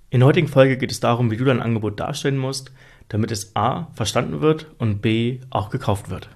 In der heutigen Folge geht es darum, wie du dein Angebot darstellen musst, damit es A. verstanden wird und B. auch gekauft wird.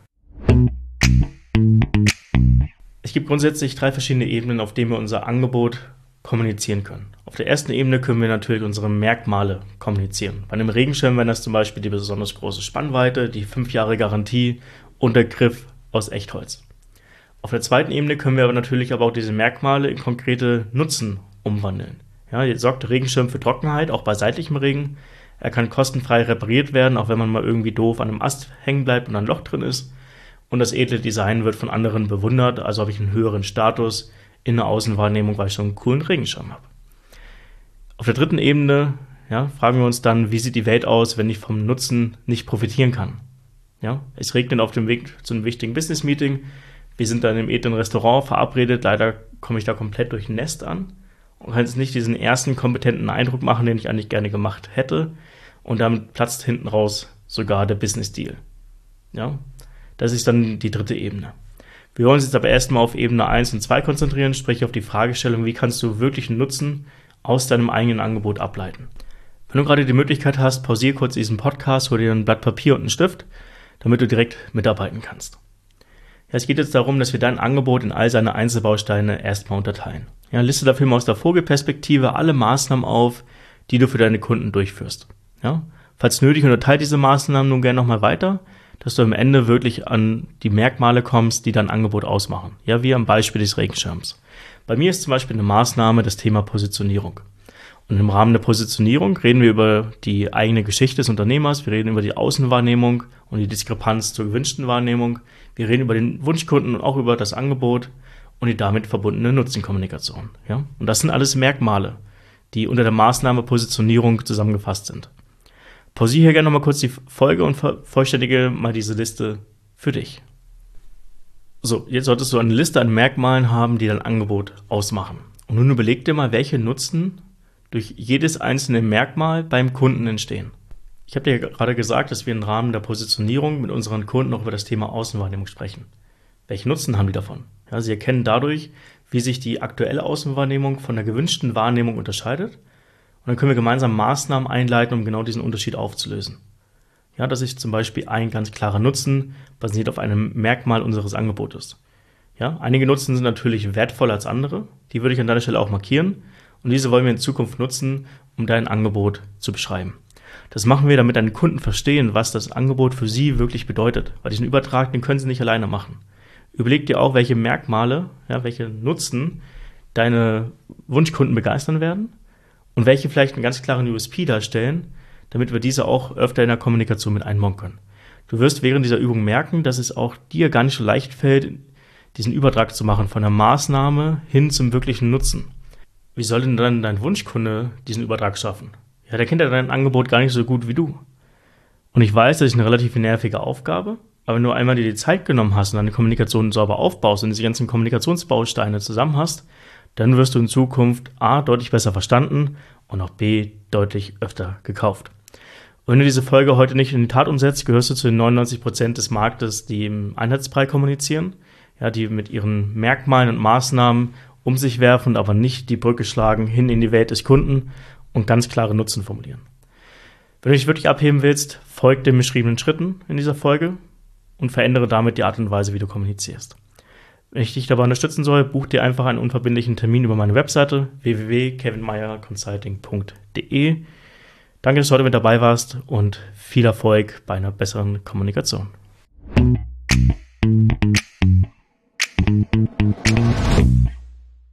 Es gibt grundsätzlich 3 verschiedene Ebenen, auf denen wir unser Angebot kommunizieren können. Auf der ersten Ebene können wir natürlich unsere Merkmale kommunizieren. Bei einem Regenschirm wären das zum Beispiel die besonders große Spannweite, die 5 Jahre Garantie und der Griff aus Echtholz. Auf der zweiten Ebene können wir natürlich aber auch diese Merkmale in konkrete Nutzen umwandeln. Ja, jetzt sorgt der Regenschirm für Trockenheit, auch bei seitlichem Regen. Er kann kostenfrei repariert werden, auch wenn man mal irgendwie doof an einem Ast hängen bleibt und ein Loch drin ist. Und das edle Design wird von anderen bewundert, also habe ich einen höheren Status in der Außenwahrnehmung, weil ich so einen coolen Regenschirm habe. Auf der dritten Ebene fragen wir uns dann, wie sieht die Welt aus, wenn ich vom Nutzen nicht profitieren kann. Ja, es regnet auf dem Weg zu einem wichtigen Business-Meeting. Wir sind dann im edlen Restaurant verabredet. Leider komme ich da komplett durchnässt an und kann jetzt nicht diesen ersten kompetenten Eindruck machen, den ich eigentlich gerne gemacht hätte. Und damit platzt hinten raus sogar der Business-Deal. Ja, das ist dann die dritte Ebene. Wir wollen uns jetzt aber erstmal auf Ebene 1 und 2 konzentrieren, sprich auf die Fragestellung, wie kannst du wirklichen Nutzen aus deinem eigenen Angebot ableiten. Wenn du gerade die Möglichkeit hast, pausiere kurz diesen Podcast, hol dir ein Blatt Papier und einen Stift, damit du direkt mitarbeiten kannst. Ja, es geht jetzt darum, dass wir dein Angebot in all seine Einzelbausteine erstmal unterteilen. Ja, liste dafür mal aus der Vogelperspektive alle Maßnahmen auf, die du für deine Kunden durchführst. Ja, falls nötig, unterteile diese Maßnahmen nun gerne nochmal weiter, dass du am Ende wirklich an die Merkmale kommst, die dein Angebot ausmachen. Ja, wie am Beispiel des Regenschirms. Bei mir ist zum Beispiel eine Maßnahme das Thema Positionierung. Und im Rahmen der Positionierung reden wir über die eigene Geschichte des Unternehmers, wir reden über die Außenwahrnehmung und die Diskrepanz zur gewünschten Wahrnehmung, wir reden über den Wunschkunden und auch über das Angebot und die damit verbundene Nutzenkommunikation. Ja? Und das sind alles Merkmale, die unter der Maßnahme Positionierung zusammengefasst sind. Pausiere hier gerne nochmal kurz die Folge und vervollständige mal diese Liste für dich. So, jetzt solltest du eine Liste an Merkmalen haben, die dein Angebot ausmachen. Und nun überleg dir mal, welche Nutzen durch jedes einzelne Merkmal beim Kunden entstehen. Ich habe dir gerade gesagt, dass wir im Rahmen der Positionierung mit unseren Kunden auch über das Thema Außenwahrnehmung sprechen. Welche Nutzen haben die davon? Ja, sie erkennen dadurch, wie sich die aktuelle Außenwahrnehmung von der gewünschten Wahrnehmung unterscheidet. Und dann können wir gemeinsam Maßnahmen einleiten, um genau diesen Unterschied aufzulösen. Ja, das ist zum Beispiel ein ganz klarer Nutzen, basiert auf einem Merkmal unseres Angebotes. Ja, einige Nutzen sind natürlich wertvoller als andere, die würde ich an deiner Stelle auch markieren. Und diese wollen wir in Zukunft nutzen, um dein Angebot zu beschreiben. Das machen wir, damit deine Kunden verstehen, was das Angebot für sie wirklich bedeutet. Weil diesen Übertrag, den können sie nicht alleine machen. Überleg dir auch, welche Merkmale, welche Nutzen deine Wunschkunden begeistern werden und welche vielleicht einen ganz klaren USP darstellen, damit wir diese auch öfter in der Kommunikation mit einbauen können. Du wirst während dieser Übung merken, dass es auch dir gar nicht so leicht fällt, diesen Übertrag zu machen von der Maßnahme hin zum wirklichen Nutzen. Wie soll denn dann dein Wunschkunde diesen Übertrag schaffen? Ja, der kennt ja dein Angebot gar nicht so gut wie du. Und ich weiß, das ist eine relativ nervige Aufgabe, aber wenn du einmal dir die Zeit genommen hast und deine Kommunikation sauber aufbaust und diese ganzen Kommunikationsbausteine zusammen hast, dann wirst du in Zukunft A, deutlich besser verstanden und auch B, deutlich öfter gekauft. Und wenn du diese Folge heute nicht in die Tat umsetzt, gehörst du zu den 99% des Marktes, die im Einheitsbrei kommunizieren, die mit ihren Merkmalen und Maßnahmen um sich werfen, aber nicht die Brücke schlagen hin in die Welt des Kunden und ganz klare Nutzen formulieren. Wenn du dich wirklich abheben willst, folg den beschriebenen Schritten in dieser Folge und verändere damit die Art und Weise, wie du kommunizierst. Wenn ich dich dabei unterstützen soll, buch dir einfach einen unverbindlichen Termin über meine Webseite www.kevinmeyerconsulting.de. Danke, dass du heute mit dabei warst und viel Erfolg bei einer besseren Kommunikation.